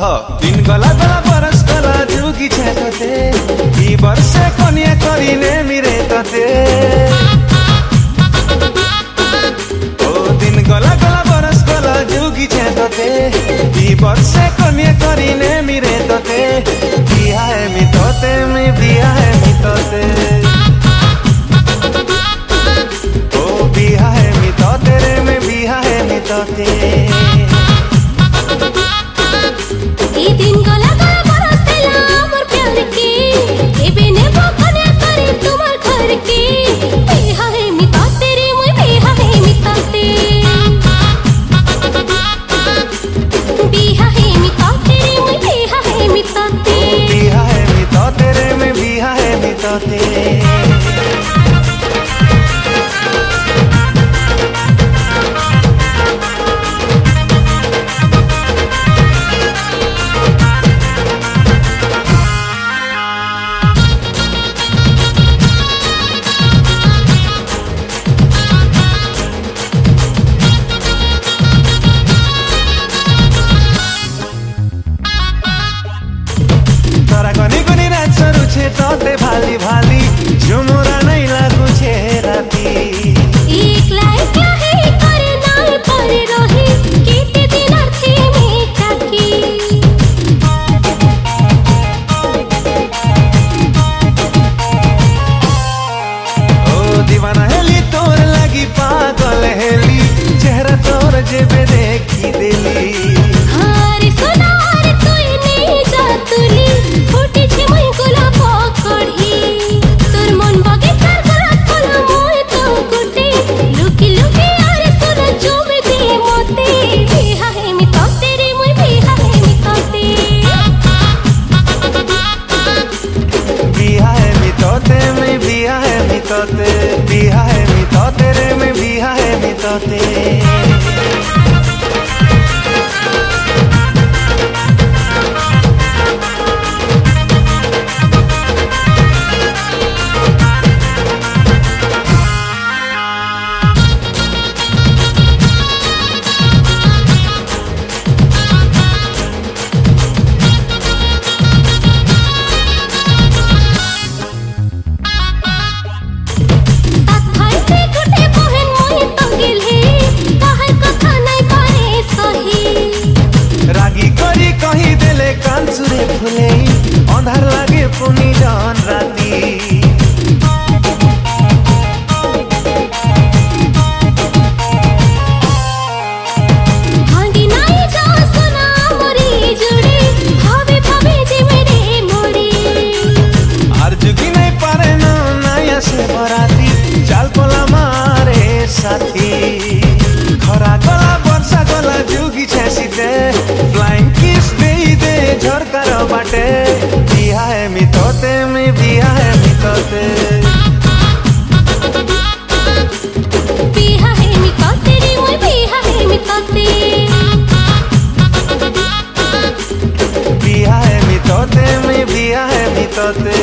दिन गला गला बरस गला जुगी छेतते ई वर्षे कन्या करिने मिरे तते ओ दिन गला गला बरस गला जुगी छेतते ई वर्षे कन्या करिने मिरे तते बिया है मितते में बिया है मितते ओ बिया है मितते रे में बिया है मितते ई दिन गला गला बरस देला मोर प्यार के एबे ने बकने करे तुम्हार घर के बिहा है मिताते रे मोय बिहा है मिताते बिहा है मिताते रे मोय बिहा है मिताते बिहा है मिताते रे में बिहा है मिताते तोते भाली भाली झुमुरा नहीं लागू छे राती एकला एकला है करे नाय परे रही केते दिन अर्थे में काकी ओ दीवाना हेली तोर लगी पागल हेली चेहरा तोर जेबे देखी देली हारे सोनार तोय ने जातुली फुटी छे मैं गुलाब कढ़ी तोर मन बगीचार गला खोला मोय तो गुटे लुकी लुकी आरे सोना जोबे दे मोते बिहा है मिताते रे मोय बिहा है मिताते बिहा है मिताते में बिहा है मिताते बिहा है मिताते रे में बिहा है मिताते कही देले कान सुरे फुले अंधार लागे पुनी जान राती भांगी नाई जा सुना मोरी जुड़ी भावे भावे जे मेरे मोरी अर्जुकी नहीं पारे ना नया से बराती चाल कोला मारे साथी खरा गला वर्षा गला जुगी छेसीते फ्लाइंग किस दे दे झरकार बाटे बिहा है मितते में बिहा है मितते बिहा है मिताते रे मोय बिहा है मिताते बिहा है मितते में बिहा है मितते